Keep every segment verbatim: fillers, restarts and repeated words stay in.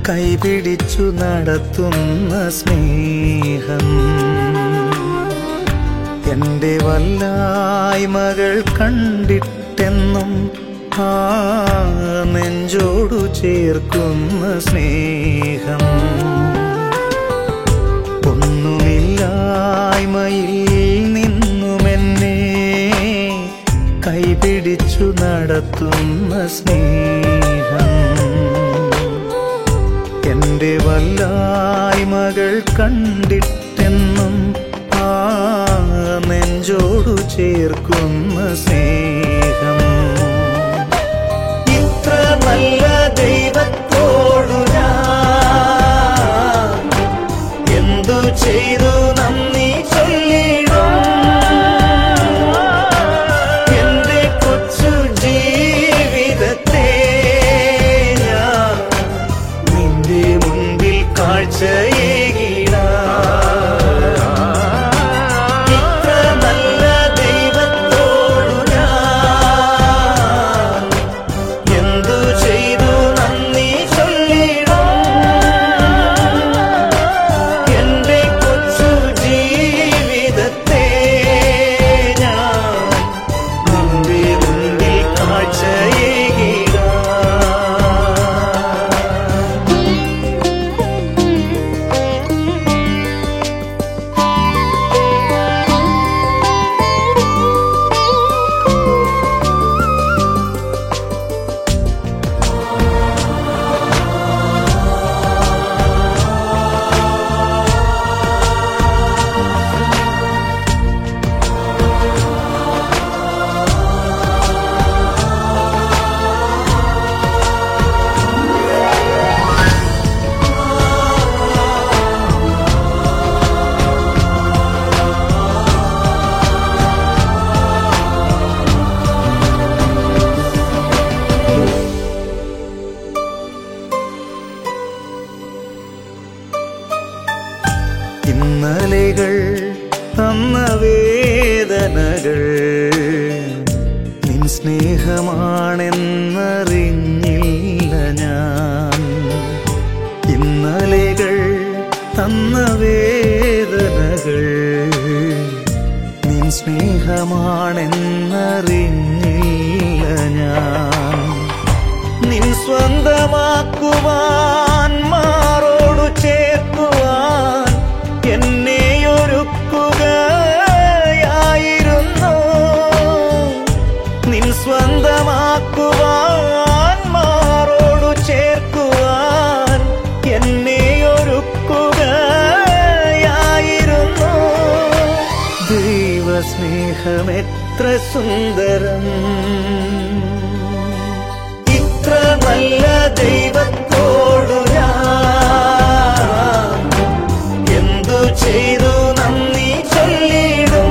കൈപിടിച്ചു നടത്തുന്ന സ്നേഹം എൻ്റെ വല്ലായ്മകൾ കണ്ടിട്ടെന്നും ആ നെഞ്ചോടു ചേർക്കുന്ന സ്നേഹം ഒന്നുമില്ലായ്മയിൽ നിന്നുമെന്നെ കൈപിടിച്ചു നടത്തുന്ന സ്നേഹം എൻ്റെ വല്ലായ്മകൾ കണ്ടിട്ടെന്നും ആ നെഞ്ചോടു ചേർക്കുന്ന സ്നേഹം ഇത്ര നല്ല ദൈവത്തോടു ഞാൻ എന്തു ചെയ്തു നന്ദി ചൊല്ലിടും എൻ്റെ കൊച്ചു ജീവിതത്തെ ഞാൻ നിന്റെ മുൻപിൽ കാഴ്ചയേകിടാം. ഇത്ര നല്ല ദൈവത്തോടു ഞാൻ എന്തു ചെയ്തു നന്ദി ചൊല്ലിടും എൻ്റെ കൊച്ചു ജീവിതത്തെ ഞാൻ നിന്റെ മുൻപിൽ കാഴ്ചയേകിടാം. ഇന്നലെകൾ തന്ന വേദനകൾ നിൻ സ്നേഹമാണെന്നറിഞ്ഞില്ല ഞാൻ. ഇന്നലെകൾ തന്ന വേദനകൾ നിൻ സ്നേഹമാണെന്നറിഞ്ഞില്ല ഞാൻ. നിൻ സ്വന്തമാക്കുവാൻ മാറോടു ചേർക്കുവാൻ എന്നെയൊരുക്കുകയായിരുന്നു. നിൻ സ്വന്തമാക്കുവാൻ മാറോടു ചേർക്കുവാൻ എന്നെയൊരുക്കുകയായിരുന്നു. ദൈവസ്നേഹമെത്ര സുന്ദരം, ഇത്ര നല്ല ദൈവത്തോടു ഞാൻ എന്തു ചെയ്തു നന്ദി ചൊല്ലിടും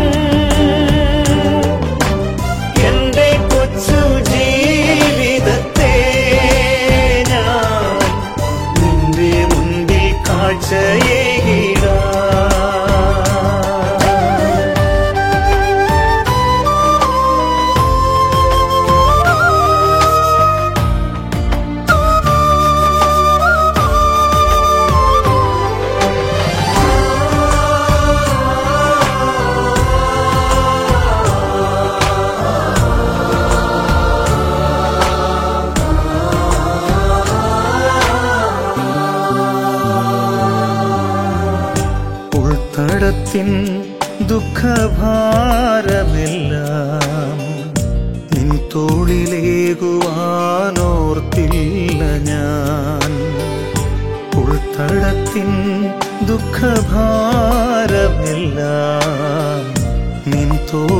എൻ്റെ കൊച്ചു ജീവിതത്തെ ഞാൻ നിന്റെ മുൻപിൽ കാഴ്ചയേകിടാം. ഉൾത്തടത്തിൻ ദുഃഖഭാരമെല്ലാം നിൻ തോളിലേകുവാനോർത്തില്ല ഞാൻ. ഉൾത്തടത്തിൻ ദുഃഖഭാരമെല്ലാം നിൻ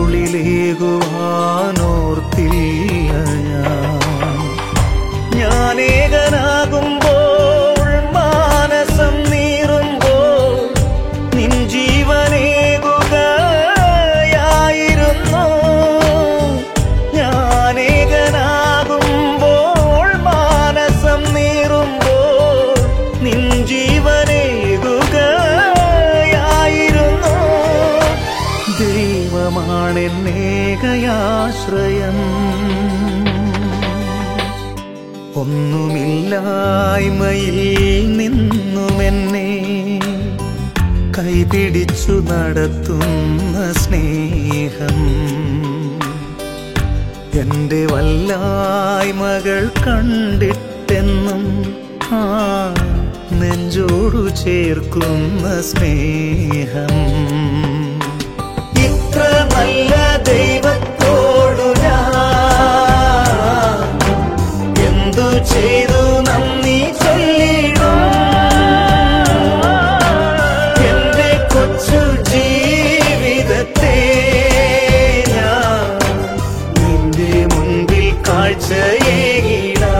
തോളിലേകുവാനോർത്തില്ല ഞാൻ. ഞാനേകനാകുമ്പോൾ മാനസം നീറുമ്പോൾ നിൻ ജീവനേകുകയായിരുന്നു. ഞാനേകനാകുമ്പോൾ മാനസം നീറുമ്പോൾ നിൻ ജീവനേകുകയായിരുന്നു. ദൈവമാണെന്നേകയാശ്രയം, ഒന്നുമില്ലായ്മയിൽ നിന്നുമെന്നെ കൈപിടിച്ചു നടത്തുന്ന സ്നേഹം, എന്റെ വല്ലായ്മകൾ കണ്ടിട്ടെന്നും ആ നെഞ്ചോടു ചേർക്കുന്ന സ്നേഹം. ഇത്ര നല്ല ദൈവത്തോടു ഞാൻ എന്തു ചെയ്തു നന്ദി ചൊല്ലിടും. എന്റെ കൊച്ചു ജീവിതത്തെ ഞാൻ നിന്റെ മുൻപിൽ കാഴ്ചയേകിടാം.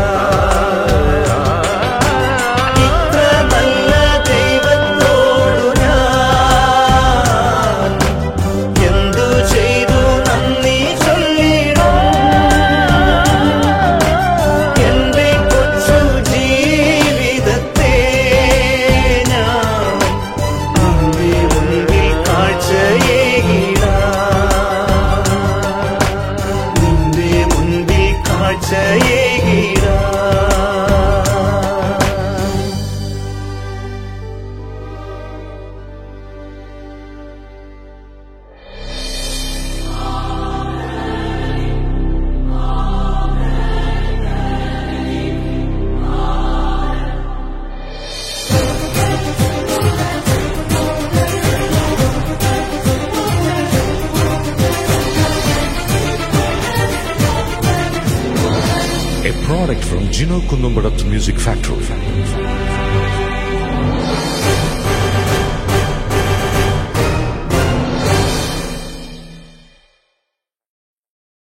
A product from Gino Kunumbarat Music Factory.